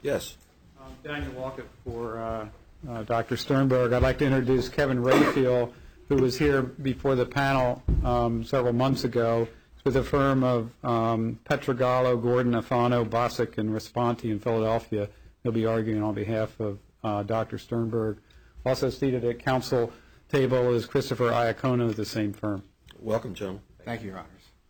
Yes. Daniel Walcott for Dr. Sternberg. I'd like to introduce Kevin Rayfield, who was here before the panel several months ago with a firm of Petrogallo, Gordon, Afano, Bosick, and Responti in Philadelphia. He'll be arguing on behalf of Dr. Sternberg. Also seated at council table is Christopher Iacono of the same firm. Welcome, gentlemen. Thank you, Your Honors.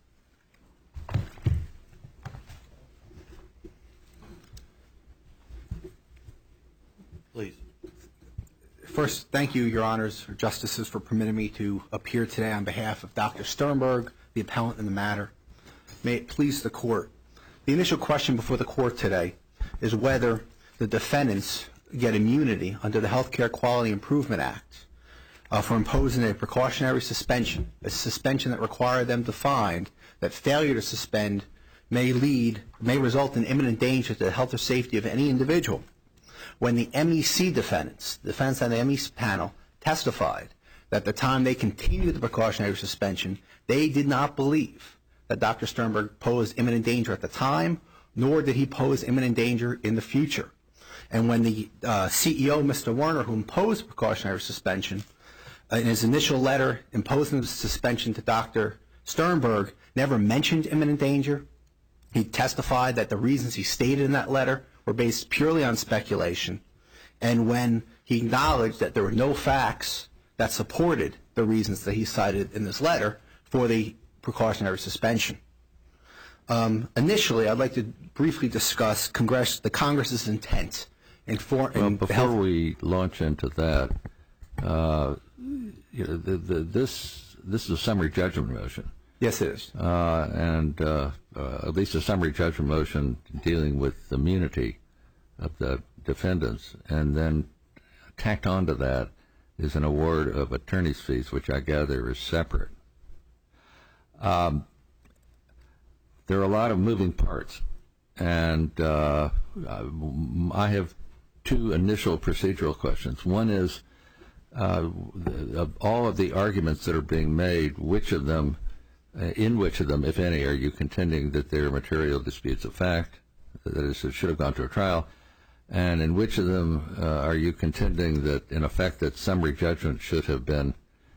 Please. First, thank you, Your Honors, or Justices, for permitting me to appear today on behalf of Dr. Sternberg, the appellant in the matter. May it please the Court. The initial question before the Court today is whether the defendants get immunity under the Healthcare Quality Improvement Act for imposing a precautionary suspension, a suspension that required them to find that failure to suspend may result in imminent danger to the health or safety of any individual. When the MEC defendants, the defendants on the MEC panel, testified that at the time they continued the precautionary suspension, they did not believe that Dr. Sternberg posed imminent danger at the time, nor did he pose imminent danger in the future. And when the CEO, Mr. Werner, who imposed precautionary suspension, in his initial letter imposing the suspension to Dr. Sternberg, never mentioned imminent danger. He testified that the reasons he stated in that letter were based purely on speculation. And when he acknowledged that there were no facts that supported the reasons that he cited in this letter for the precautionary suspension. Initially, I'd like to briefly discuss the Congress's intent before we launch into that, this is a summary judgment motion. Yes, it is. And at least a summary judgment motion dealing with the immunity of the defendants, and then tacked onto that is an award of attorney's fees, which I gather is separate. There are a lot of moving parts, and I have two initial procedural questions. One is, of all of the arguments that are being made, in which of them, if any, are you contending that there are material disputes of fact, that is, it should have gone to a trial, and in which of them are you contending that, in effect, that summary judgment should have been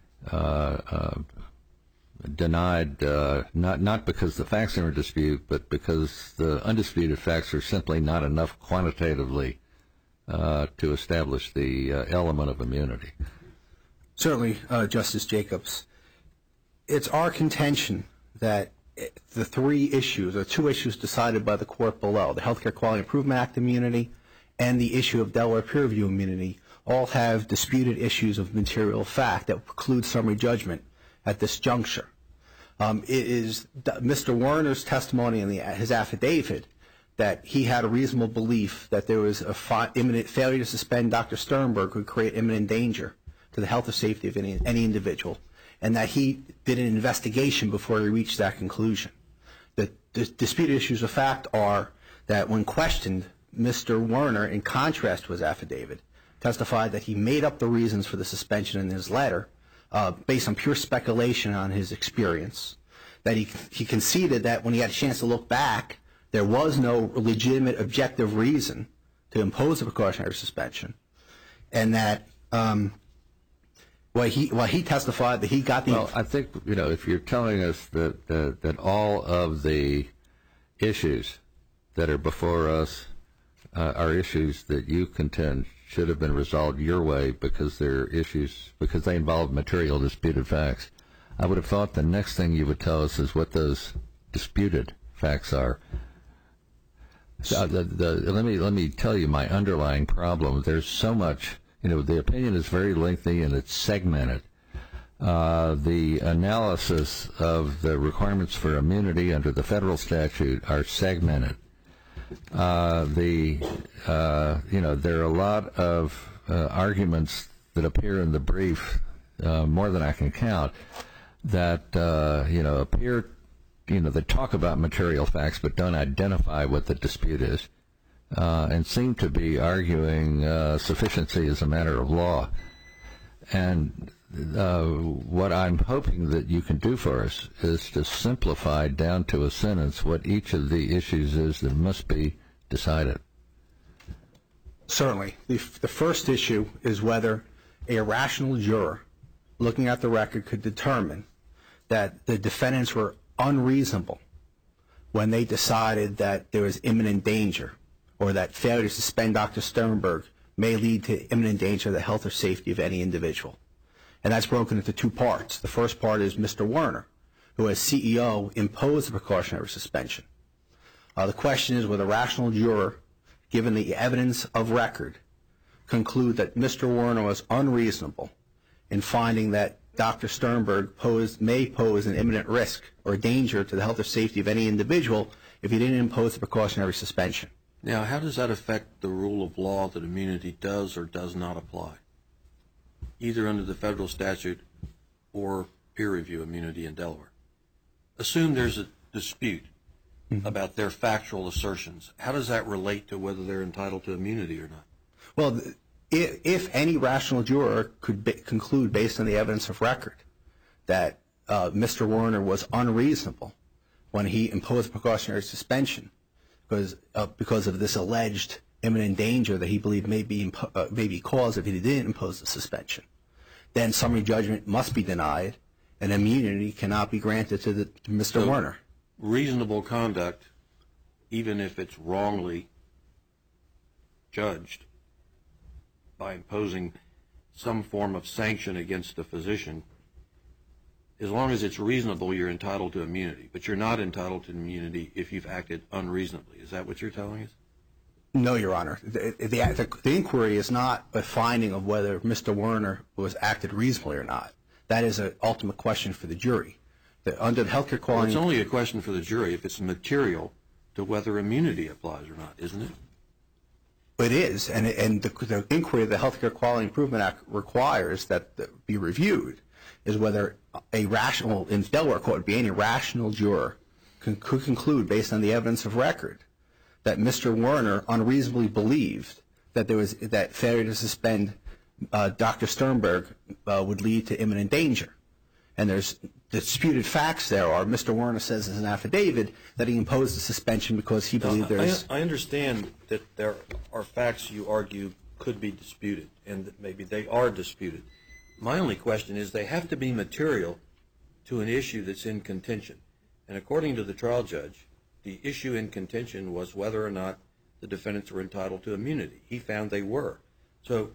denied, not because the facts are in dispute, but because the undisputed facts are simply not enough quantitatively to establish the element of immunity? Certainly, Justice Jacobs. It's our contention that the three issues, or two issues decided by the court below, the Healthcare Quality Improvement Act immunity and the issue of Delaware peer review immunity, all have disputed issues of material fact that preclude summary judgment at this juncture. It is Mr. Werner's testimony in his affidavit that he had a reasonable belief that there was imminent failure to suspend Dr. Sternberg would create imminent danger to the health or safety of any individual, and that he did an investigation before he reached that conclusion. The disputed issues of fact are that when questioned, Mr. Werner, in contrast to his affidavit, testified that he made up the reasons for the suspension in his letter based on pure speculation on his experience, that he conceded that when he had a chance to look back, there was no legitimate objective reason to impose a precautionary suspension, and that while he testified that he got the... Well, I think, if you're telling us that all of the issues that are before us are issues that you contend should have been resolved your way because they're issues, because they involve material disputed facts, I would have thought the next thing you would tell us is what those disputed facts are. Let me tell you my underlying problem. There's so much, the opinion is very lengthy and it's segmented. The analysis of the requirements for immunity under the federal statute are segmented. There are a lot of arguments that appear in the brief, more than I can count, that appear, that talk about material facts but don't identify what the dispute is, and seem to be arguing sufficiency as a matter of law. And what I'm hoping that you can do for us is to simplify down to a sentence what each of the issues is that must be decided. Certainly. The first issue is whether a rational juror looking at the record could determine that the defendants were unreasonable when they decided that there was imminent danger or that failure to suspend Dr. Sternberg may lead to imminent danger to the health or safety of any individual. And that's broken into two parts. The first part is Mr. Werner, who as CEO imposed the precautionary suspension. The question is whether a rational juror, given the evidence of record, conclude that Mr. Werner was unreasonable in finding that Dr. Sternberg may pose an imminent risk or danger to the health or safety of any individual if he didn't impose the precautionary suspension. Now, how does that affect the rule of law that immunity does or does not apply, either under the federal statute or peer review immunity in Delaware? Assume there's a dispute about their factual assertions. How does that relate to whether they're entitled to immunity or not? Well, if any rational juror could conclude based on the evidence of record that Mr. Werner was unreasonable when he imposed precautionary suspension because of this alleged imminent danger that he believed may be caused if he didn't impose the suspension, then summary judgment must be denied and immunity cannot be granted to Mr. Werner. Reasonable conduct, even if it's wrongly judged by imposing some form of sanction against the physician, as long as it's reasonable, you're entitled to immunity. But you're not entitled to immunity if you've acted unreasonably. Is that what you're telling us? No, Your Honor. The inquiry is not a finding of whether Mr. Werner was acted reasonably or not. That is an ultimate question for the jury. Under the healthcare quality, It's only a question for the jury if it's material to whether immunity applies or not, isn't it? it is, and the inquiry of the Healthcare Quality Improvement Act requires that be reviewed is whether a rational, in Delaware court, would be any rational juror could conclude based on the evidence of record that Mr. Werner unreasonably believed that there was that failure to suspend Dr. Sternberg would lead to imminent danger. And there's disputed facts there are. Mr. Werner says in an affidavit that he imposed the suspension because he believed there's... I understand that there are facts you argue could be disputed, and that maybe they are disputed. My only question is they have to be material to an issue that's in contention. And according to the trial judge, the issue in contention was whether or not the defendants were entitled to immunity. He found they were. So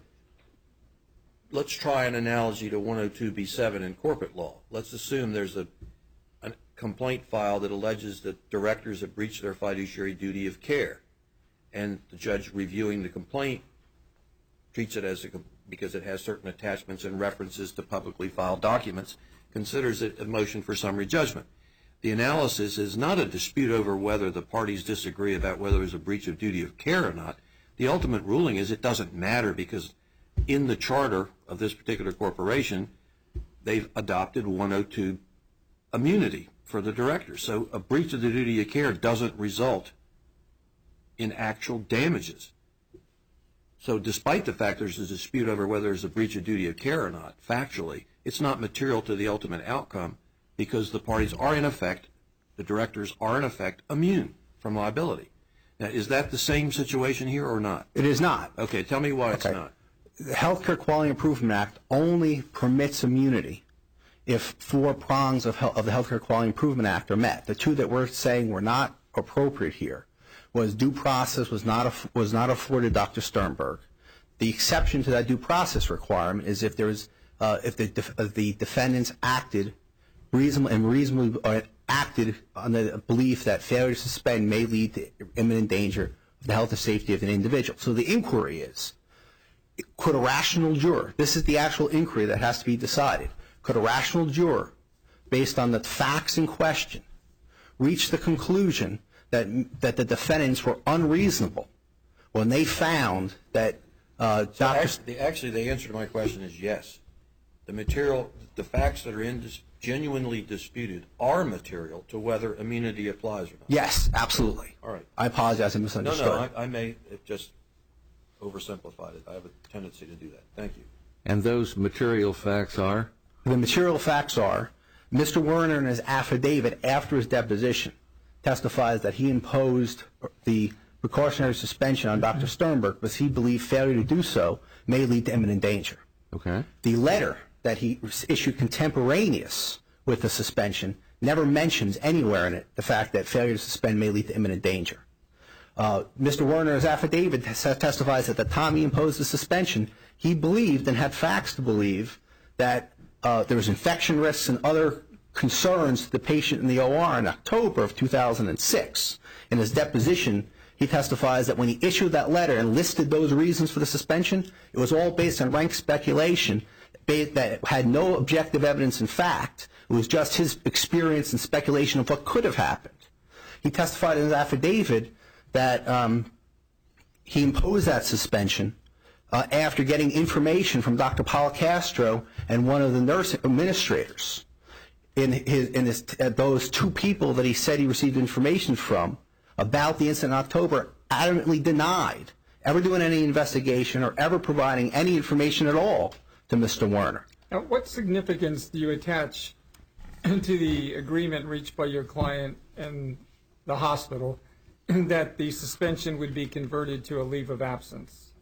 let's try an analogy to 102B7 in corporate law. Let's assume there's a complaint file that alleges that directors have breached their fiduciary duty of care. And the judge reviewing the complaint treats it as because it has certain attachments and references to publicly filed documents, considers it a motion for summary judgment. The analysis is not a dispute over whether the parties disagree about whether there's a breach of duty of care or not. The ultimate ruling is it doesn't matter because in the charter of this particular corporation, they've adopted 102 immunity for the director. So a breach of the duty of care doesn't result in actual damages. So despite the fact there's a dispute over whether there's a breach of duty of care or not, factually, it's not material to the ultimate outcome because the parties are in effect, the directors are in effect immune from liability. Now, is that the same situation here or not? It is not. Okay, tell me why it's not. The Healthcare Quality Improvement Act only permits immunity if 4 prongs of the Healthcare Quality Improvement Act are met. The 2 that we're saying were not appropriate here was due process was not afforded Dr. Sternberg. The exception to that due process requirement is if the defendants acted reasonably acted on the belief that failure to suspend may lead to imminent danger of the health and safety of an individual. So the inquiry is, could a rational juror, this is the actual inquiry that has to be decided, could a rational juror, based on the facts in question, reach the conclusion that the defendants were unreasonable when they found that Actually, the answer to my question is yes. The facts that are genuinely disputed are material to whether immunity applies or not. Yes, absolutely. All right. I apologize, I misunderstood. No, I may have just oversimplified it. I have a tendency to do that. Thank you. And those material facts are? The material facts are, Mr. Werner in his affidavit after his deposition testifies that he imposed the precautionary suspension on Dr. Sternberg because he believed failure to do so may lead to imminent danger. Okay. The letter that he issued contemporaneous with the suspension never mentions anywhere in it the fact that failure to suspend may lead to imminent danger. Mr. Werner's affidavit testifies that at the time he imposed the suspension, he believed and had facts to believe that there was infection risks and other concerns to the patient in the OR in October of 2006. In his deposition, he testifies that when he issued that letter and listed those reasons for the suspension, it was all based on rank speculation that had no objective evidence in fact. It was just his experience and speculation of what could have happened. He testified in his affidavit that he imposed that suspension after getting information from Dr. Policastro and one of the nurse administrators. Those two people that he said he received information from about the incident in October adamantly denied ever doing any investigation or ever providing any information at all to Mr. Werner. Now, what significance do you attach to the agreement reached by your client and the hospital that the suspension would be converted to a leave of absence?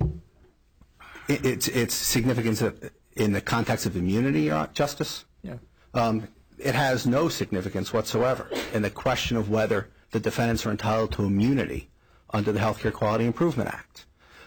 Its significance in the context of immunity, Justice? Yeah. It has no significance whatsoever in the question of whether the defendants are entitled to immunity under the Healthcare Quality Improvement Act.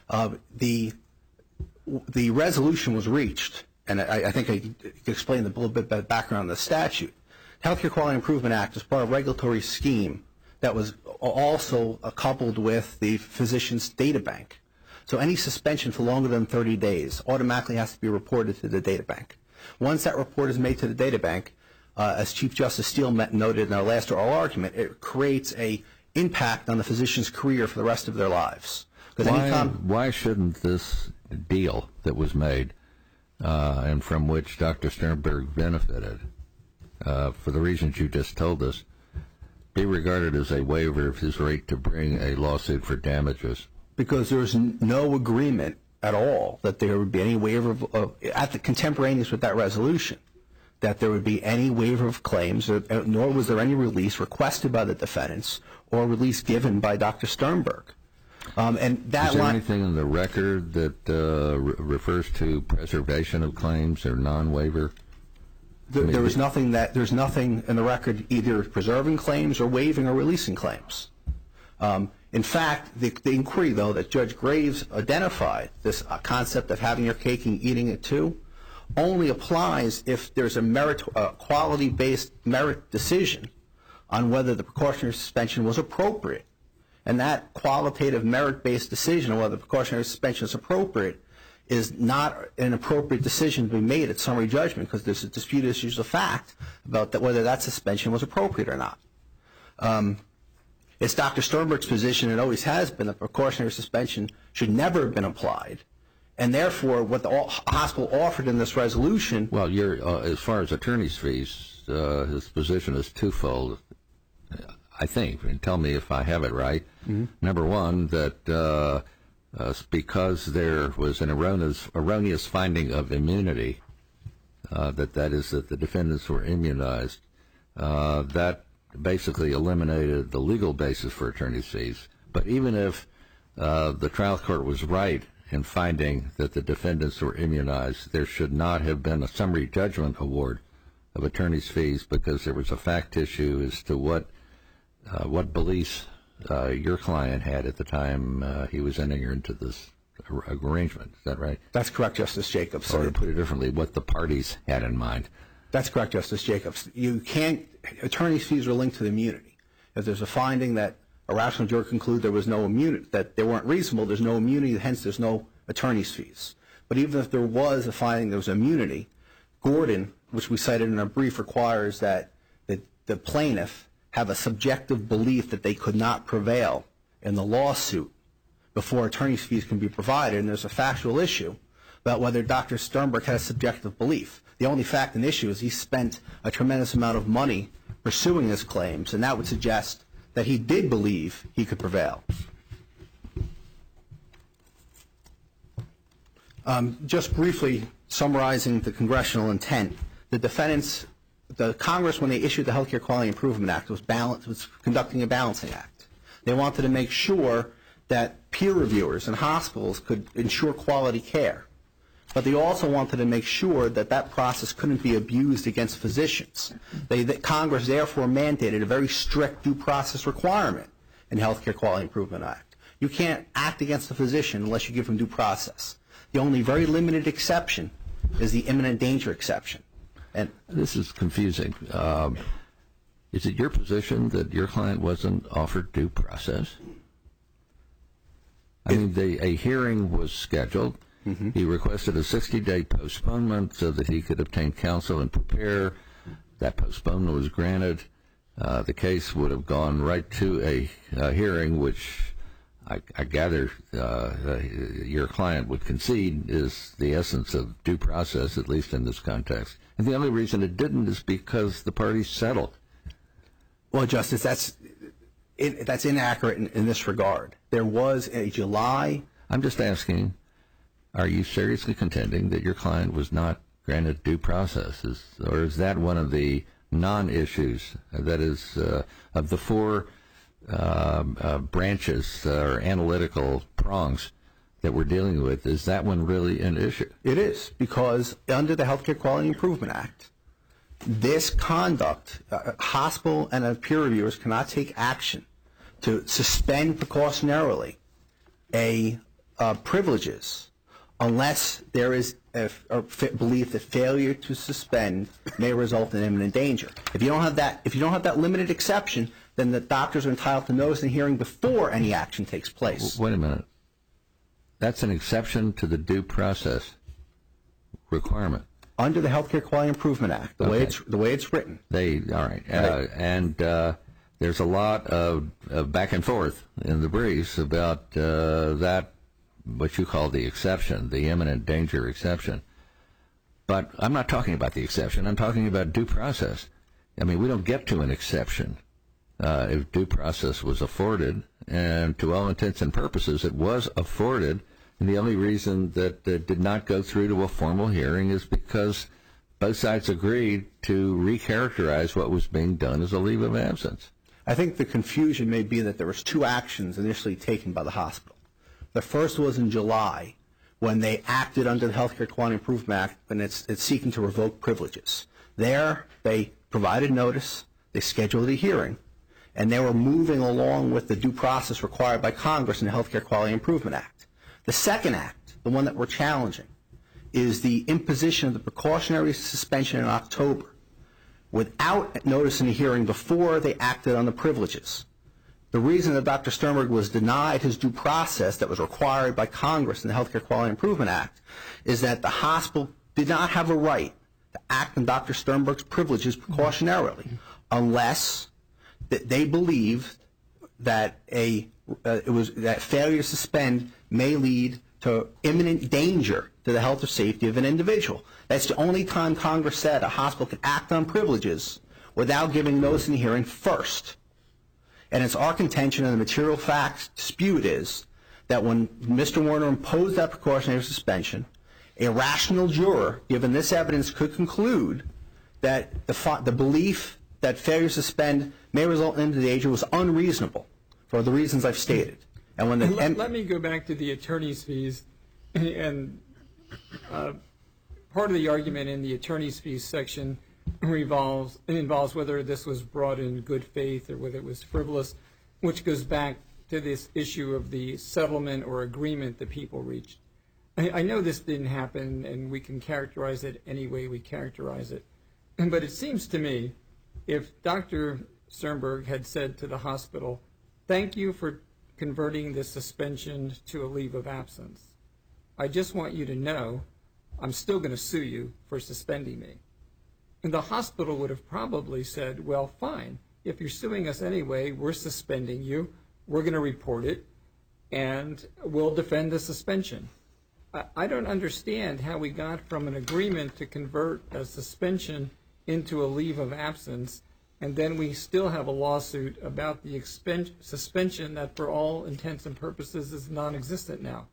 The resolution was reached, and I think I can explain a little bit about the background of the statute. The Healthcare Quality Improvement Act is part of a regulatory scheme that was also coupled with the physician's data bank. So any suspension for longer than 30 days automatically has to be reported to the data bank. Once that report is made to the data bank, as Chief Justice Steele noted in our last oral argument, it creates an impact on the physician's career for the rest of their lives. Why shouldn't this deal that was made and from which Dr. Sternberg benefited, for the reasons you just told us, be regarded as a waiver of his right to bring a lawsuit for damages? Because there was no agreement at all that there would be any waiver at the contemporaneous with that resolution, that there would be any waiver of claims, nor was there any release requested by the defendants or release given by Dr. Sternberg. Is there anything in the record that refers to preservation of claims or non-waiver? There's nothing in the record either preserving claims or waiving or releasing claims. In fact, the inquiry, though, that Judge Graves identified, this concept of having your cake and eating it too, only applies if there's a quality-based merit decision on whether the precautionary suspension was appropriate. And that qualitative merit-based decision on whether the precautionary suspension is appropriate is not an appropriate decision to be made at summary judgment because there's a disputed issues of fact about whether that suspension was appropriate or not. It's Dr. Sternberg's position, and always has been, that precautionary suspension should never have been applied. And therefore, what the hospital offered in this resolution... Well, as far as attorney's fees, his position is twofold, I think, and tell me if I have it right. Mm-hmm. Number one, that because there was an erroneous finding of immunity, that is that the defendants were immunized, that basically eliminated the legal basis for attorney's fees. But even if the trial court was right in finding that the defendants were immunized, there should not have been a summary judgment award of attorney's fees because there was a fact issue as to what beliefs your client had at the time he was entering into this arrangement. Is that right? That's correct, Justice Jacobs. Or to put it differently, what the parties had in mind. That's correct, Justice Jacobs. Attorney's fees are linked to the immunity. If there's a finding that a rational juror conclude there was no immunity, that they weren't reasonable, there's no immunity, hence there's no attorney's fees. But even if there was a finding there was immunity, Gordon, which we cited in our brief, requires that the plaintiff have a subjective belief that they could not prevail in the lawsuit before attorney's fees can be provided, and there's a factual issue about whether Dr. Sternberg had a subjective belief. The only fact and issue is he spent a tremendous amount of money pursuing his claims, and that would suggest that he did believe he could prevail. Just briefly summarizing the congressional intent, the Congress, when they issued the Healthcare Quality Improvement Act, was conducting a balancing act. They wanted to make sure that peer reviewers and hospitals could ensure quality care. But they also wanted to make sure that that process couldn't be abused against physicians. Congress therefore mandated a very strict due process requirement in the Healthcare Quality Improvement Act. You can't act against a physician unless you give him due process. The only very limited exception is the imminent danger exception. And this is confusing. Is it your position that your client wasn't offered due process? I mean, a hearing was scheduled. Mm-hmm. He requested a 60-day postponement so that he could obtain counsel and prepare. That postponement was granted. The case would have gone right to a hearing, which I gather your client would concede is the essence of due process, at least in this context. And the only reason it didn't is because the parties settled. Well, Justice, that's inaccurate in this regard. There was a July. I'm just asking, are you seriously contending that your client was not granted due process? Or is that one of the non-issues, that is, of the four branches or analytical prongs that we're dealing with, is that one really an issue? It is, because under the Healthcare Quality Improvement Act, this conduct, hospital and peer reviewers cannot take action to suspend precautionarily privileges unless there is a belief that failure to suspend may result in imminent danger. If you don't have that limited exception, then the doctors are entitled to notice the hearing before any action takes place. Wait a minute. That's an exception to the due process requirement. Under the Healthcare Quality Improvement Act, the way it's written. All right. And there's a lot of back and forth in the briefs about that, what you call the exception, the imminent danger exception. But I'm not talking about the exception. I'm talking about due process. I mean, we don't get to an exception if due process was afforded, and to all intents and purposes it was afforded, and the only reason that it did not go through to a formal hearing is because both sides agreed to recharacterize what was being done as a leave of absence. I think the confusion may be that there was two actions initially taken by the hospital. The first was in July, when they acted under the Healthcare Quality Improvement Act, and it's seeking to revoke privileges. There, they provided notice, they scheduled a hearing, and they were moving along with the due process required by Congress in the Healthcare Quality Improvement Act. The second act, the one that we're challenging, is the imposition of the precautionary suspension in October without notice in the hearing before they acted on the privileges. The reason that Dr. Sternberg was denied his due process that was required by Congress in the Healthcare Quality Improvement Act is that the hospital did not have a right to act on Dr. Sternberg's privileges precautionarily unless they believed that that failure to suspend may lead to imminent danger to the health or safety of an individual. That's the only time Congress said a hospital could act on privileges without giving notice in the hearing first. And it's our contention, and the material facts dispute is that when Mr. Warner imposed that precautionary suspension, a rational juror, given this evidence, could conclude that the belief that failure to suspend may result in danger was unreasonable for the reasons I've stated. And when let me go back to the attorney's fees, and part of the argument in the attorney's fees section involves whether this was brought in good faith or whether it was frivolous, which goes back to this issue of the settlement or agreement that people reached. I know this didn't happen, and we can characterize it any way we characterize it, but it seems to me if Dr. Sternberg had said to the hospital, "Thank you for converting this suspension to a leave of absence. I just want you to know I'm still going to sue you for suspending me." And the hospital would have probably said, "Well, fine. If you're suing us anyway, we're suspending you. We're going to report it, and we'll defend the suspension." I don't understand how we got from an agreement to convert a suspension into a leave of absence, and then we still have a lawsuit about the suspension that for all intents and purposes is non-existent now.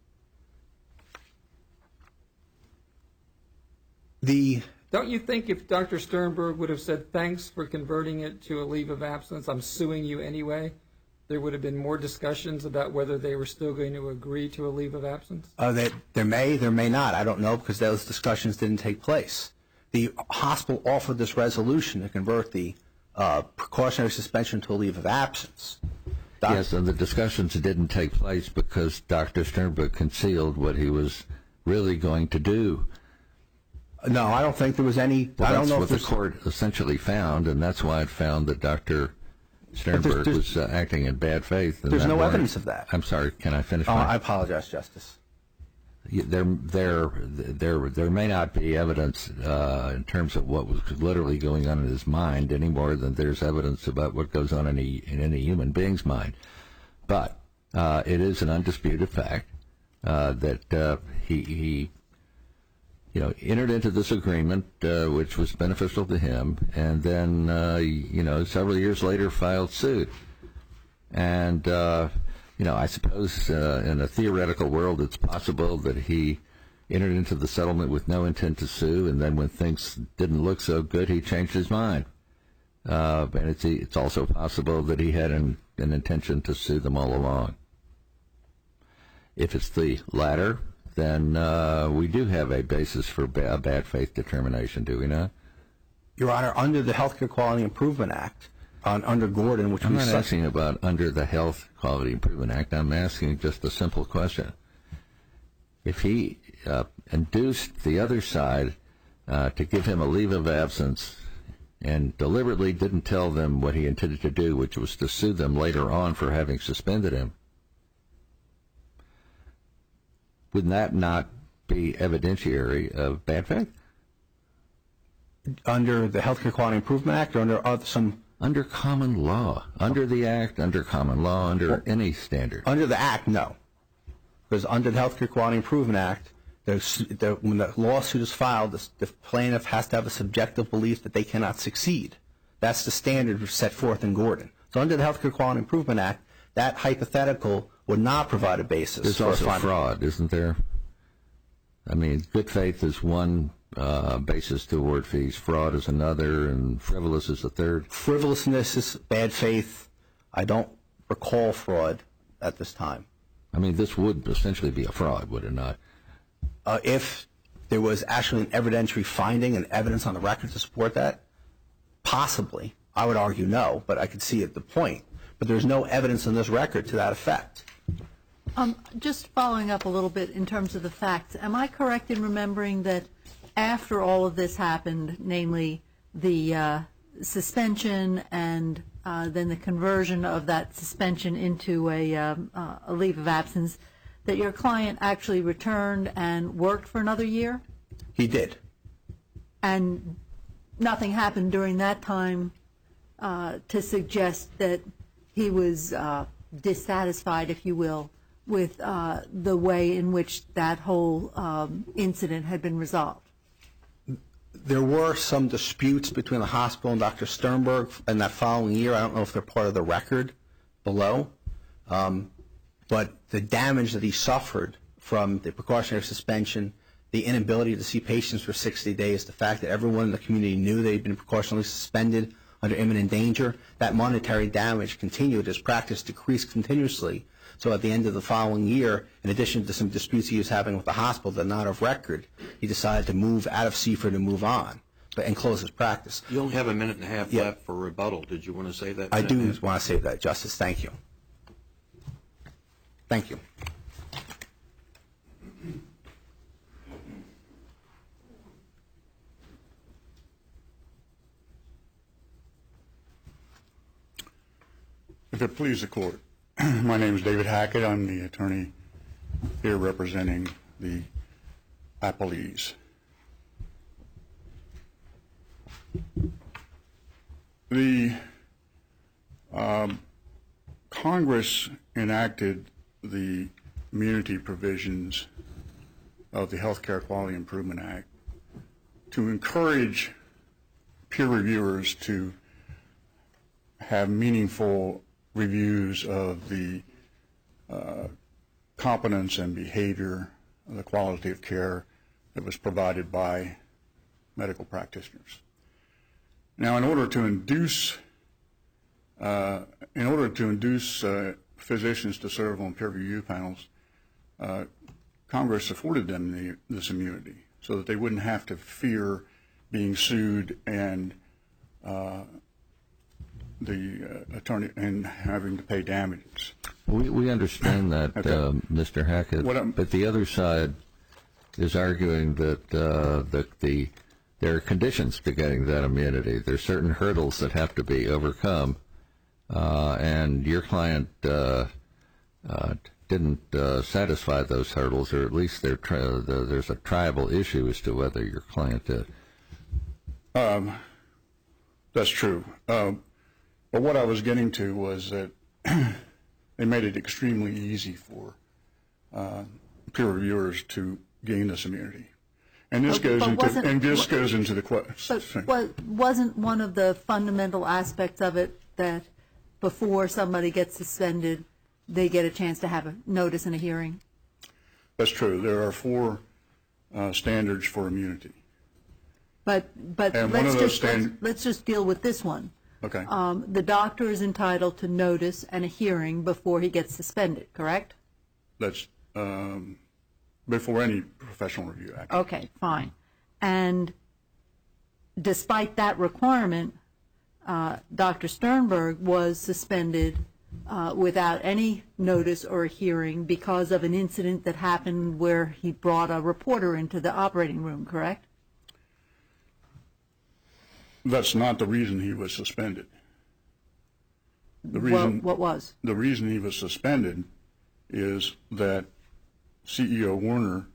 Don't you think if Dr. Sternberg would have said, "Thanks for converting it to a leave of absence, I'm suing you anyway," there would have been more discussions about whether they were still going to agree to a leave of absence? There may not. I don't know, because those discussions didn't take place. The hospital offered this resolution to convert the precautionary suspension to a leave of absence. Yes, and the discussions didn't take place because Dr. Sternberg concealed what he was really going to do. No, I don't think there was any. Well, I don't that's know what if the there's court essentially found, and that's why it found that Dr. Sternberg was acting in bad faith. There's no evidence of that. I'm sorry, can I finish? I apologize, Justice. There may not be evidence in terms of what was literally going on in his mind any more than there's evidence about what goes on in any human being's mind. But it is an undisputed fact that he entered into this agreement, which was beneficial to him, and then several years later filed suit. And I suppose in a theoretical world, it's possible that he entered into the settlement with no intent to sue, and then when things didn't look so good, he changed his mind. And it's also possible that he had an intention to sue them all along. If it's the latter, then we do have a basis for a bad faith determination, do we not? Your Honor, under the Healthcare Quality Improvement Act, under Gordon, which I'm not asking about under the Health Quality Improvement Act. I'm asking just a simple question. If he induced the other side to give him a leave of absence and deliberately didn't tell them what he intended to do, which was to sue them later on for having suspended him, would that not be evidentiary of bad faith? Under the Healthcare Quality Improvement Act, or under some... Under common law. Under the Act, under common law, under any standard. Under the Act, no. Because under the Healthcare Quality Improvement Act, when the lawsuit is filed, the plaintiff has to have a subjective belief that they cannot succeed. That's the standard set forth in Gordon. So under the Healthcare Quality Improvement Act, that hypothetical would not provide a basis. There's also fraud, isn't there? I mean, good faith is one basis to award fees. Fraud is another, and frivolous is a third. Frivolousness is bad faith. I don't recall fraud at this time. I mean, this would essentially be a fraud, would it not? If there was actually an evidentiary finding and evidence on the record to support that, possibly. I would argue no, but I could see at the point. But there's no evidence in this record to that effect. Just following up a little bit in terms of the facts, am I correct in remembering that after all of this happened, namely the suspension and then the conversion of that suspension into a leave of absence, that your client actually returned and worked for another year? He did. And nothing happened during that time to suggest that he was dissatisfied, if you will, with the way in which that whole incident had been resolved? There were some disputes between the hospital and Dr. Sternberg in that following year. I don't know if they're part of the record below. But the damage that he suffered from the precautionary suspension, the inability to see patients for 60 days, the fact that everyone in the community knew they'd been precautionally suspended under imminent danger, that monetary damage continued as practice decreased continuously. So at the end of the following year, in addition to some disputes he was having with the hospital that are not of record, he decided to move out of Seaford and move on and close his practice. You only have a minute and a half left for rebuttal. Did you want to say that? I do want to say that, Justice. Thank you. Thank you. If it please the court, my name is David Hackett. I'm the attorney here representing the appellees. The Congress enacted the immunity provisions of the Healthcare Quality Improvement Act to encourage peer reviewers to have meaningful reviews of the competence and behavior, the quality of care that was provided by medical practitioners. Now, in order to induce in order to induce physicians to serve on peer review panels, Congress afforded them this immunity so that they wouldn't have to fear being sued and the attorney and having to pay damages. We understand that, Okay. Mr. Hackett, but the other side is arguing that there are conditions to getting that immunity. There are certain hurdles that have to be overcome, and your client didn't satisfy those hurdles, or at least there's a triable issue as to whether your client did. That's true. But what I was getting to was that they made it extremely easy for peer reviewers to gain this immunity. And this goes into the question. But wasn't one of the fundamental aspects of it that before somebody gets suspended, they get a chance to have a notice and a hearing? That's true. There are 4 standards for immunity. But And one of those let's just deal with this one. Okay. The doctor is entitled to notice and a hearing before he gets suspended, correct? That's before any professional review action. Okay, fine. And despite that requirement, Dr. Sternberg was suspended without any notice or a hearing because of an incident that happened where he brought a reporter into the operating room, correct? That's not the reason he was suspended. The reason, what was? The reason he was suspended is that CEO Warner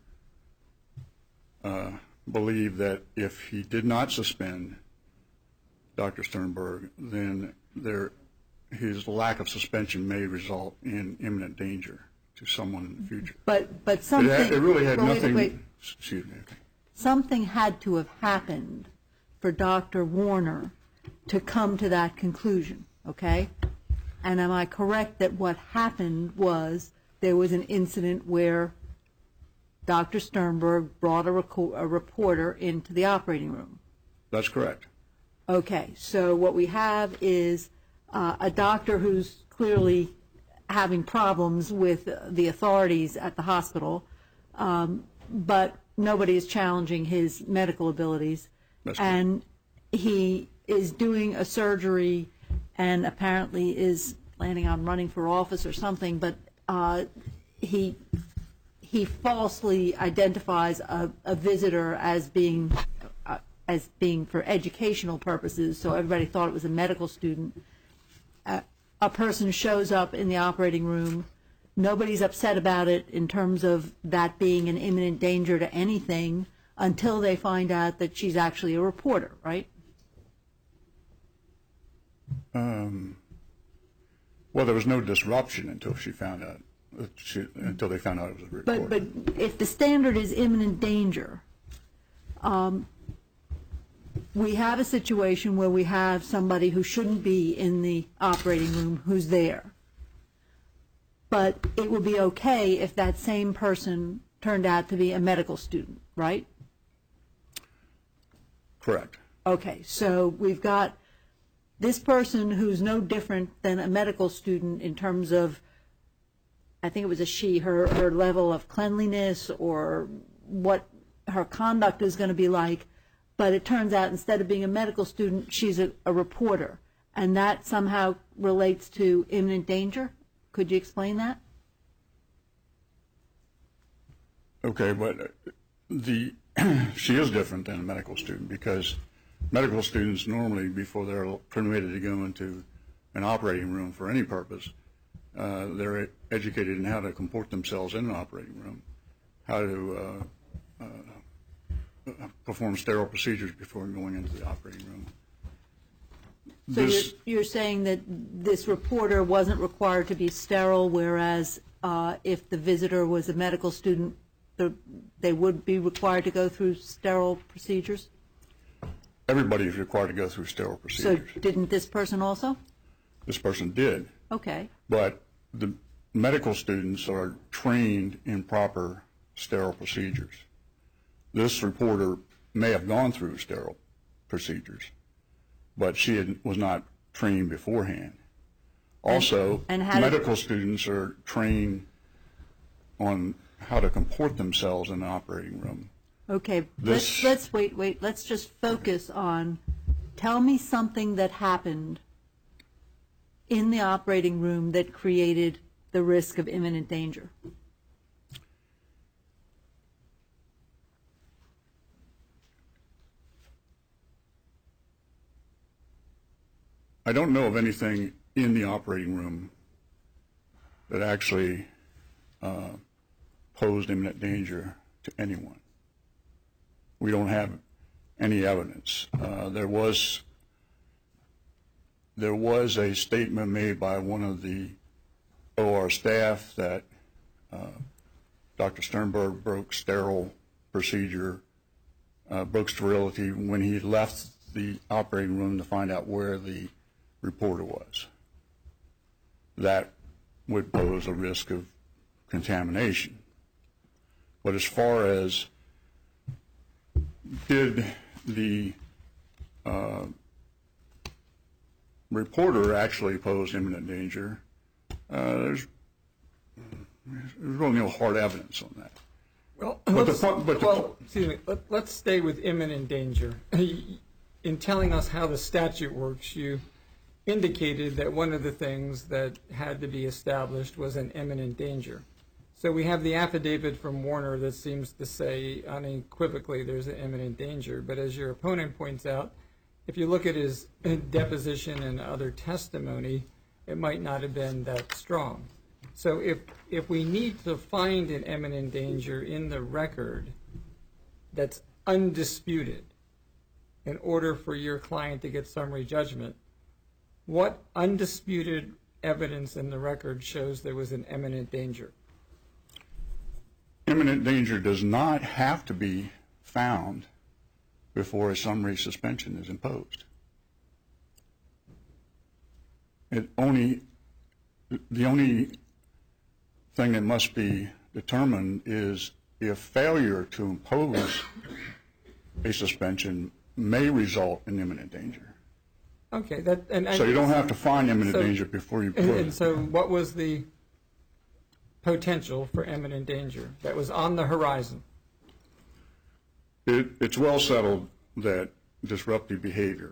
believed that if he did not suspend Dr. Sternberg, then his lack of suspension may result in imminent danger to someone in the future. But something It really had nothing. Wait. Excuse me. Okay. Something had to have happened for Dr. Warner to come to that conclusion, okay? And am I correct that what happened was there was an incident where Dr. Sternberg brought a reporter into the operating room? That's correct. Okay, so what we have is a doctor who's clearly having problems with the authorities at the hospital, but nobody is challenging his medical abilities. That's and he is doing a surgery and apparently is planning on running for office or something, but he falsely identifies a visitor as being for educational purposes, so everybody thought it was a medical student. A person shows up in the operating room. Nobody's upset about it in terms of that being an imminent danger to anything until they find out that she's actually a reporter, right? Well, there was no disruption until she found out. Until they found out it was a reporter. But if the standard is imminent danger, we have a situation where we have somebody who shouldn't be in the operating room who's there. But it would be okay if that same person turned out to be a medical student, right? Correct. Okay, so we've got this person who's no different than a medical student in terms of, I think it was a she, her level of cleanliness or what her conduct is going to be like, but it turns out instead of being a medical student, she's a reporter, and that somehow relates to imminent danger? Could you explain that? Okay, but she is different than a medical student because medical students normally, before they're permitted to go into an operating room for any purpose, they're educated in how to comport themselves in an operating room, how to perform sterile procedures before going into the operating room. So you're saying that this reporter wasn't required to be sterile, whereas if the visitor was a medical student, they would be required to go through sterile procedures? Everybody is required to go through sterile procedures. So didn't this person also? This person did. Okay. But the medical students are trained in proper sterile procedures. This reporter may have gone through sterile procedures, but she was not trained beforehand. Also, And how did- medical students are trained on how to comport themselves in the operating room. Okay, This- let's wait. Let's just focus on, tell me something that happened in the operating room that created the risk of imminent danger. I don't know of anything in the operating room that actually posed imminent danger to anyone. We don't have any evidence. There was a statement made by one of the OR staff that Dr. Sternberg broke sterile procedure, broke sterility when he left the operating room to find out where the reporter was. That would pose a risk of contamination. But as far as did the reporter actually pose imminent danger, there's really no hard evidence on that. Well, excuse me. Let's stay with imminent danger. In telling us how the statute works, you indicated that one of the things that had to be established was an imminent danger. So we have the affidavit from Warner that seems to say unequivocally there's an imminent danger. But as your opponent points out, if you look at his deposition and other testimony, it might not have been that strong. So if we need to find an imminent danger in the record that's undisputed in order for your client to get summary judgment, what undisputed evidence in the record shows there was an imminent danger? Imminent danger does not have to be found before a summary suspension is imposed. The only thing that must be determined is if failure to impose a suspension may result in imminent danger. Okay. So you don't have to find imminent danger before you prove it. And so what was the potential for imminent danger that was on the horizon? It's well settled that disruptive behavior,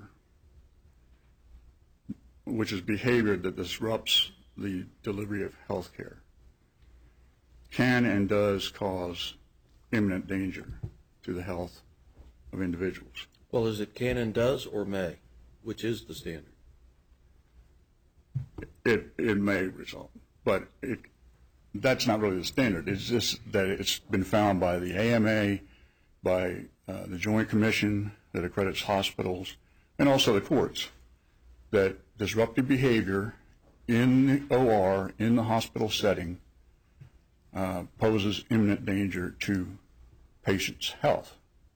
which is behavior that disrupts the delivery of health care, can and does cause imminent danger to the health of individuals. Well, is it can and does or may? Which is the standard? It may result, but that's not really the standard. It's just that it's been found by the AMA, by the Joint Commission that accredits hospitals, and also the courts, that disruptive behavior in the OR, in the hospital setting, poses imminent danger to patients' health.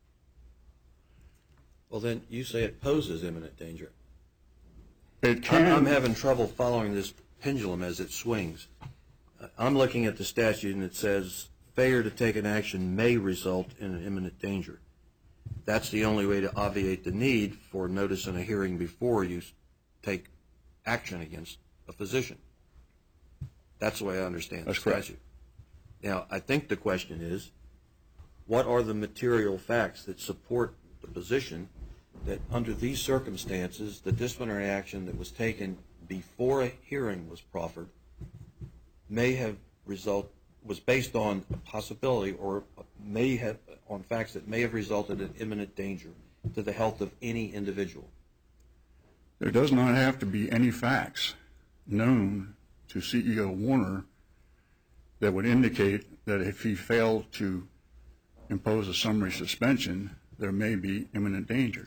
Well, then you say it poses imminent danger. It can. I'm having trouble following this pendulum as it swings. I'm looking at the statute and it says failure to take an action may result in an imminent danger. That's the only way to obviate the need for notice and a hearing before you take action against a physician. That's the way I understand the statute. Correct. Now, I think the question is, what are the material facts that support the position that under these circumstances, the disciplinary action that was taken before a hearing was proffered was based on a possibility or may have on facts that may have resulted in imminent danger to the health of any individual? There does not have to be any facts known to CEO Warner that would indicate that if he failed to impose a summary suspension, there may be imminent danger.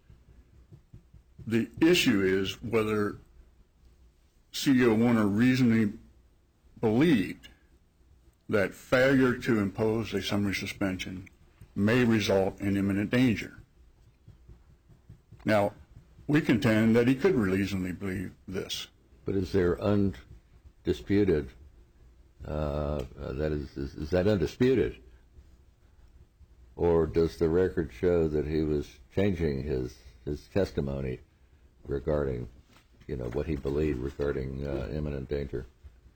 The issue is whether CEO Warner reasonably believed that failure to impose a summary suspension may result in imminent danger. Now, we contend that he could reasonably believe this. But is there undisputed, is that undisputed? Or does the record show that he was changing his testimony regarding what he believed regarding imminent danger?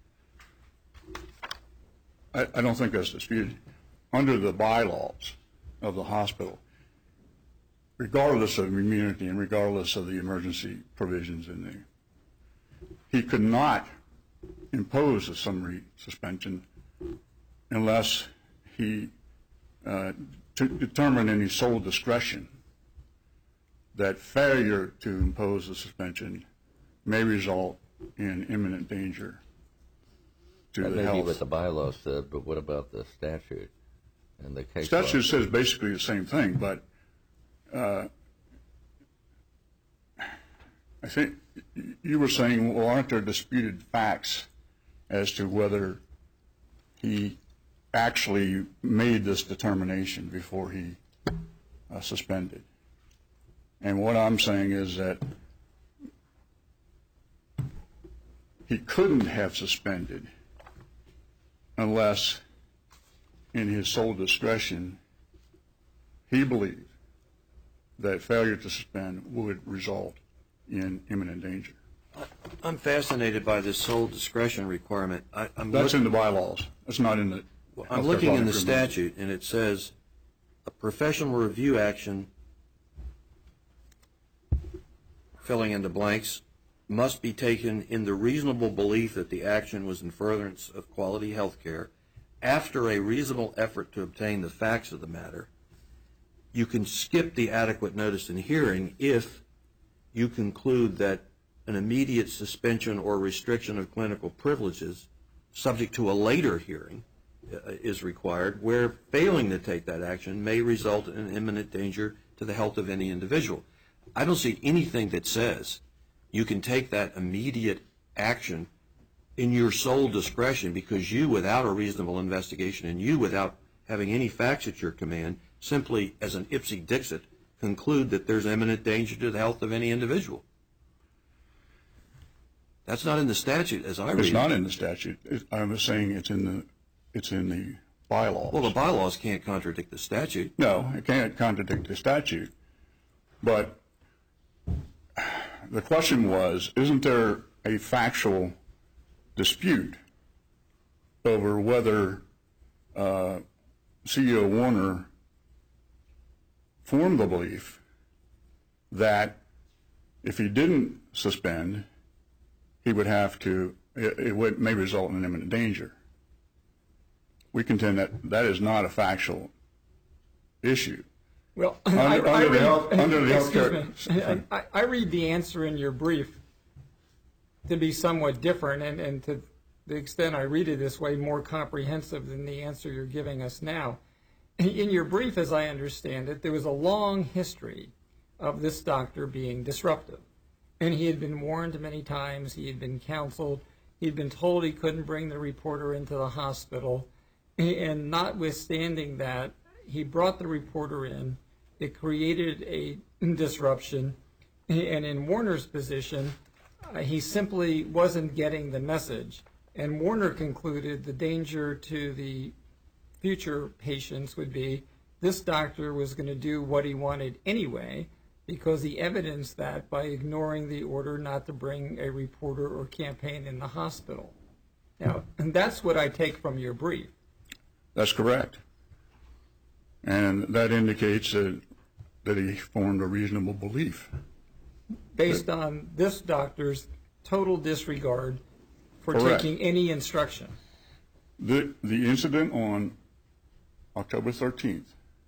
I don't think that's disputed. Under the bylaws of the hospital, regardless of immunity and regardless of the emergency provisions in there, he could not impose a summary suspension unless he determined in his sole discretion that failure to impose a suspension may result in imminent danger to That the may health. be what the bylaw said, but what about the statute and the case Statute law? says basically the same thing, but I think you were saying, well, aren't there disputed facts as to whether he actually made this determination before he suspended? And what I'm saying is that he couldn't have suspended unless, in his sole discretion, he believed that failure to suspend would result in imminent danger. I'm fascinated by this sole discretion requirement. That's in the bylaws. That's not in the. I'm looking in the statute, and it says a professional review action, filling in the blanks, must be taken in the reasonable belief that the action was in furtherance of quality health care after a reasonable effort to obtain the facts of the matter. You can skip the adequate notice and hearing if you conclude that an immediate suspension or restriction of clinical privileges subject to a later hearing is required, where failing to take that action may result in imminent danger to the health of any individual. I don't see anything that says you can take that immediate action in your sole discretion because you, without a reasonable investigation and you, without having any facts at your command, simply as an ipse dixit, conclude that there's imminent danger to the health of any individual. That's not in the statute, as I read it. It's not in the statute. I was saying it's in the bylaws. Well, the bylaws can't contradict the statute. No, it can't contradict the statute. But the question was, isn't there a factual dispute over whether CEO Warner formed the belief that if he didn't suspend, he would have to, may result in imminent danger. We contend that that is not a factual issue. Well, Under the health excuse care. me. I read the answer in your brief to be somewhat different, and to the extent I read it this way, more comprehensive than the answer you're giving us now. In your brief, as I understand it, there was a long history of this doctor being disruptive. And he had been warned many times, he had been counseled, he had been told he couldn't bring the reporter into the hospital. And notwithstanding that, he brought the reporter in. It created a disruption. And in Warner's position, he simply wasn't getting the message. And Warner concluded the danger to the future patients would be this doctor was going to do what he wanted anyway, because he evidenced that by ignoring the order not to bring a reporter or campaign in the hospital. Now, and that's what I take from your brief. That's correct. And that indicates that he formed a reasonable belief. Based on this doctor's total disregard for Correct. taking any instruction. The incident on October 13th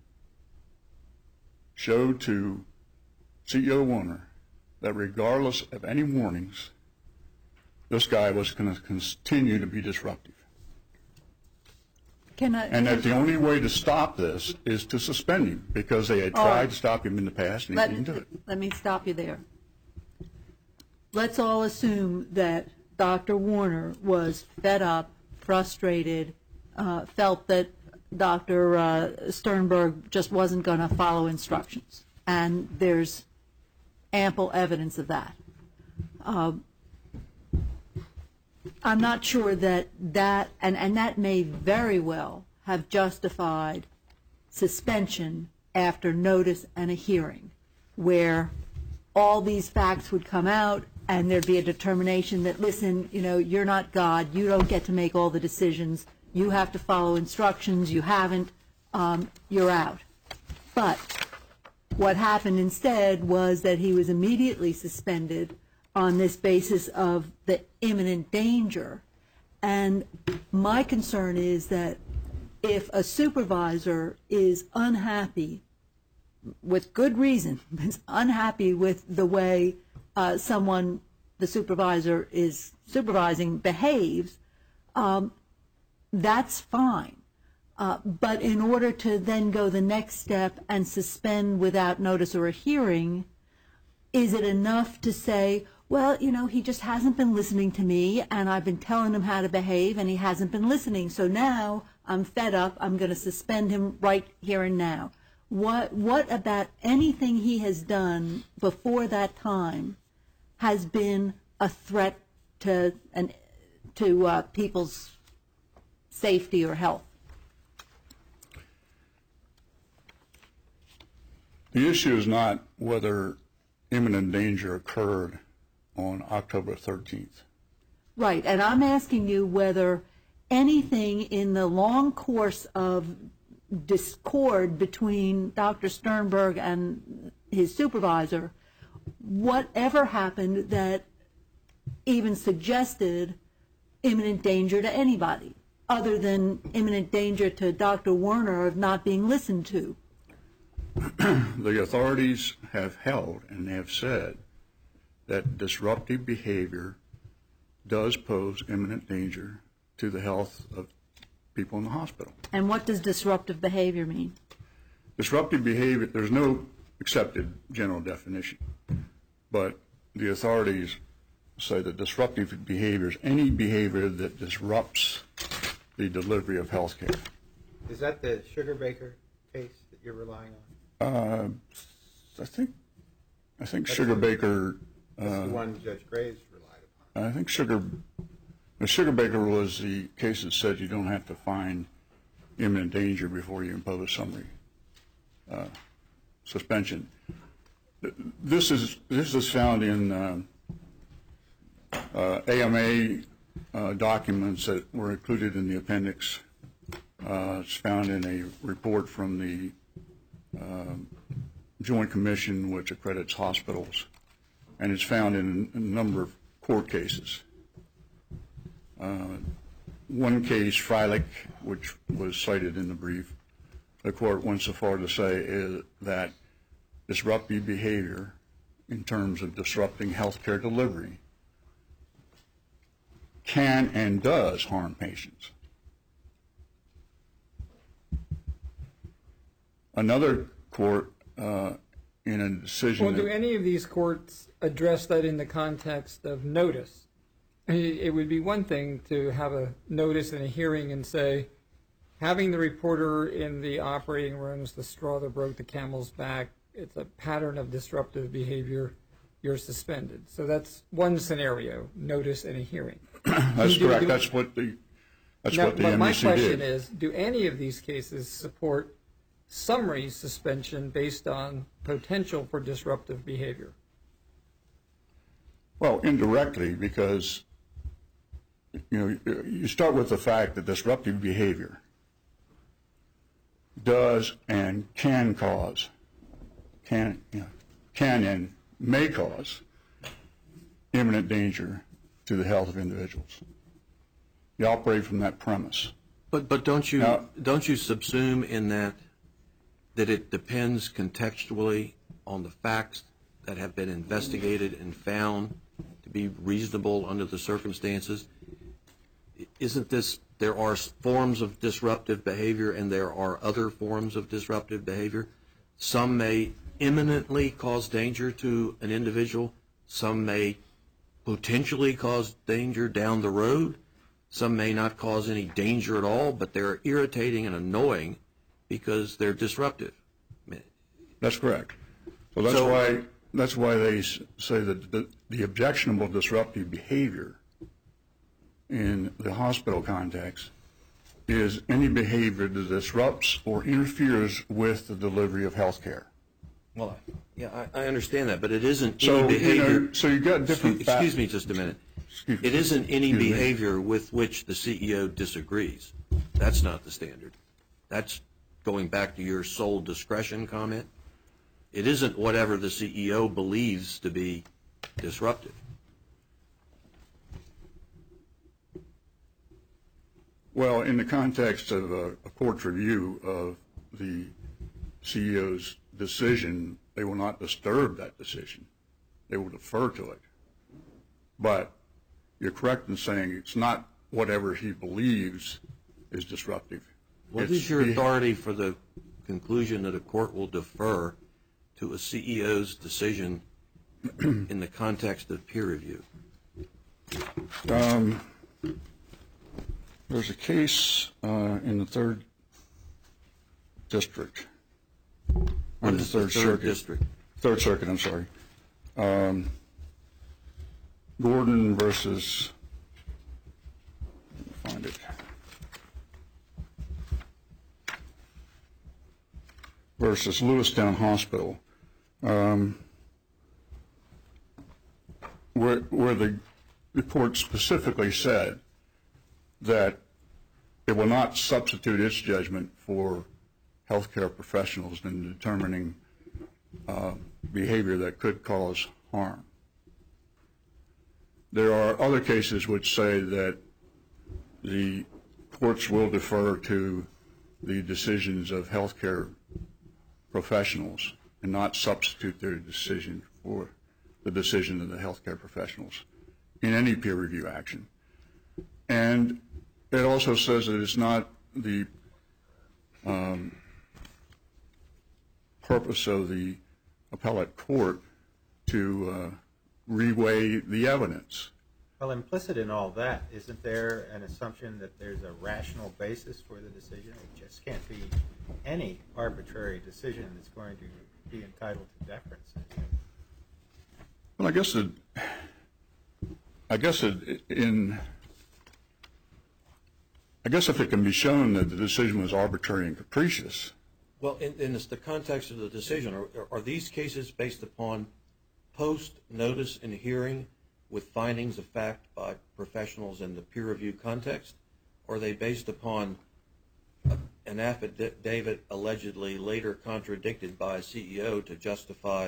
showed to CEO Warner that regardless of any warnings, this guy was going to continue to be disruptive. And that the only way to stop this is to suspend him, because they had tried to stop him in the past and he didn't do it. Let me stop you there. Let's all assume that Dr. Warner was fed up, frustrated, felt that Dr. Sternberg just wasn't going to follow instructions. And there's ample evidence of that. I'm not sure that and that may very well have justified suspension after notice and a hearing, where all these facts would come out and there'd be a determination that, listen, you're not God, you don't get to make all the decisions, you have to follow instructions, you haven't, you're out. But what happened instead was that he was immediately suspended on this basis of the imminent danger. And my concern is that if a supervisor is unhappy, with good reason, is unhappy with the way the supervisor is supervising, behaves, that's fine. But in order to then go the next step and suspend without notice or a hearing, is it enough to say, well, he just hasn't been listening to me, and I've been telling him how to behave, and he hasn't been listening, so now I'm fed up, I'm going to suspend him right here and now. What about anything he has done before that time has been a threat to people's safety or health? The issue is not whether imminent danger occurred on October 13th. Right, and I'm asking you whether anything in the long course of discord between Dr. Sternberg and his supervisor, whatever happened that even suggested imminent danger to anybody, other than imminent danger to Dr. Werner of not being listened to. The authorities have held and have said that disruptive behavior does pose imminent danger to the health of people in the hospital. And what does disruptive behavior mean? Disruptive behavior, there's no accepted general definition, but the authorities say that disruptive behavior is any behavior that disrupts the delivery of health care. Is that the Sugar Baker case that you're relying on? I think Sugar Baker. That's the one Judge Graves relied upon. I think Sugar Baker was the case that said you don't have to find imminent danger before you impose summary suspension. This is found in AMA documents that were included in the appendix. It's found in a report from the Joint Commission, which accredits hospitals, and it's found in a number of court cases. One case, Freilich, which was cited in the brief, the court went so far to say that disruptive behavior in terms of disrupting healthcare delivery can and does harm patients. Another court, in a decision... Well, do any of these courts address that in the context of notice? It would be one thing to have a notice and a hearing and say, having the reporter in the operating room is the straw that broke the camel's back. It's a pattern of disruptive behavior. You're suspended. So that's one scenario, notice and a hearing. That's correct. That's what the MSC did. My question is, do any of these cases support summary suspension based on potential for disruptive behavior? Well, indirectly, because you start with the fact that disruptive behavior does and can cause, can and may cause imminent danger to the health of individuals. You operate from that premise. But don't you subsume in that it depends contextually on the facts that have been investigated and found to be reasonable under the circumstances? Isn't this, there are forms of disruptive behavior and there are other forms of disruptive behavior? Some may imminently cause danger to an individual. Some may potentially cause danger down the road. Some may not cause any danger at all, but they're irritating and annoying because they're disruptive. That's correct. So that's why they say that the objectionable disruptive behavior in the hospital context is any behavior that disrupts or interferes with the delivery of health care. Well, yeah, I understand that, but it isn't So, any behavior. so you've got different Excuse me just a minute. Excuse me. It isn't any Excuse me. behavior with which the CEO disagrees. That's not the standard. That's going back to your sole discretion comment. It isn't whatever the CEO believes to be disruptive. Well, in the context of a court's review of the CEO's decision, they will not disturb that decision. They will defer to it. But you're correct in saying it's not whatever he believes is disruptive. What It's is your the- authority for the conclusion that a court will defer to a CEO's decision in the context of peer review? There's a case in the third district. What On is the third district? Third Circuit, I'm sorry. Gordon versus, let me find it. Versus Lewistown Hospital, where the court specifically said that it will not substitute its judgment for healthcare professionals in determining behavior that could cause harm. There are other cases which say that the courts will defer to the decisions of healthcare professionals and not substitute their decision for the decision of the healthcare professionals in any peer review action. And it also says that it's not the purpose of the appellate court to reweigh the evidence. Well, implicit in all that, isn't there an assumption that there's a rational basis for the decision? It just can't be any arbitrary decision that's going to be entitled to deference. Well, I guess if it can be shown that the decision was arbitrary and capricious. Well, in the context of the decision, are these cases based upon post-notice and hearing with findings of fact by professionals in the peer review context? Or are they based upon an affidavit allegedly later contradicted by a CEO to justify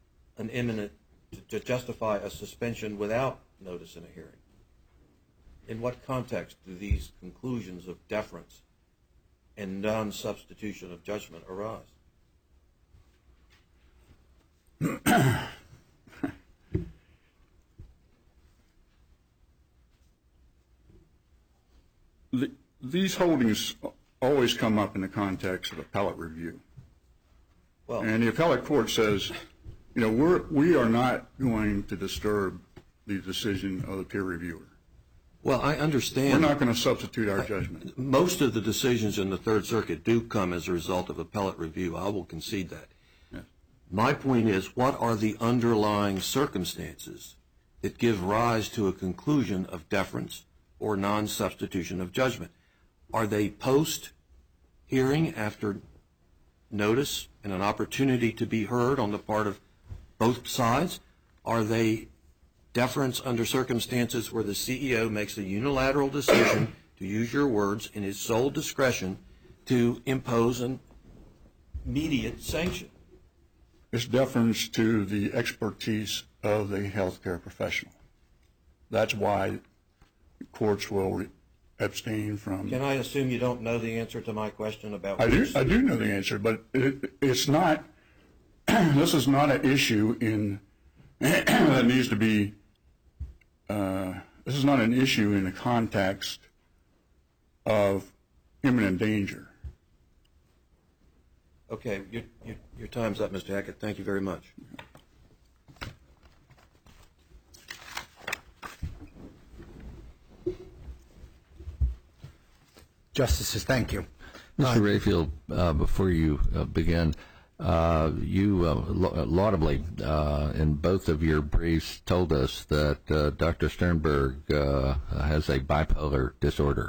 a suspension without notice and a hearing? In what context do these conclusions of deference and non-substitution of judgment arise? These holdings always come up in the context of appellate review. Well, And the appellate court says, we are not going to disturb the decision of the peer reviewer. well, I We're understand. not going to substitute our judgment. Most of the decisions in the Third Circuit do come as a result of appellate review. I will concede that. Yes. My point is, what are the underlying circumstances that give rise to a conclusion of deference or non-substitution of judgment? Are they post-hearing after notice and an opportunity to be heard on the part of both sides? Are they deference under circumstances where the CEO makes a unilateral decision, to use your words, in his sole discretion to impose an immediate sanction? It's deference to the expertise of the healthcare professional. That's why courts will abstain from. Can I assume you don't know the answer to my question about I do know the answer, but it's not. This is not an issue that needs to be. This is not an issue in the context of imminent danger. Okay, your time's up, Mr. Hackett. Thank you very much. Justices, thank you. Mr. Rayfield, before you begin, you laudably, in both of your briefs, told us that Dr. Sternberg has a bipolar disorder.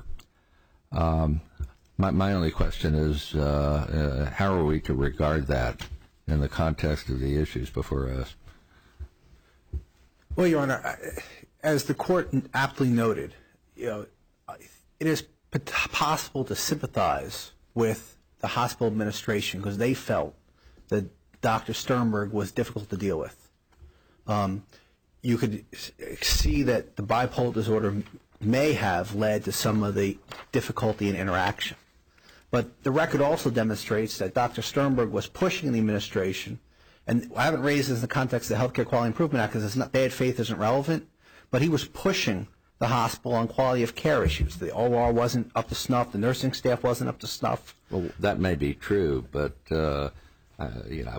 My only question is, how are we to regard that in the context of the issues before us? Well, Your Honor, as the court aptly noted, it is possible to sympathize with the hospital administration because they felt that Dr. Sternberg was difficult to deal with. You could see that the bipolar disorder may have led to some of the difficulty in interaction. But the record also demonstrates that Dr. Sternberg was pushing the administration, and I haven't raised this in the context of the Healthcare Quality Improvement Act because bad faith isn't relevant, but he was pushing the hospital on quality of care issues. The OR wasn't up to snuff. The nursing staff wasn't up to snuff. Well, that may be true, but I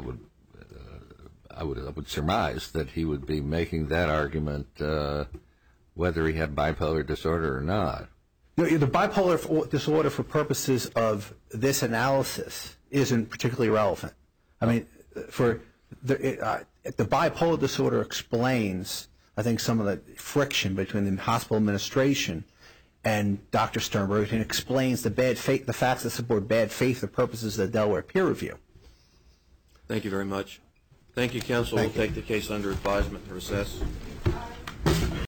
would surmise that he would be making that argument whether he had bipolar disorder or not. The bipolar disorder for purposes of this analysis isn't particularly relevant. I mean, the bipolar disorder explains, I think, some of the friction between the hospital administration and Dr. Sternberg, and explains the bad faith, the facts that support bad faith for purposes of the Delaware peer review. Thank you very much. Thank you, counsel. We'll take the case under advisement and recess.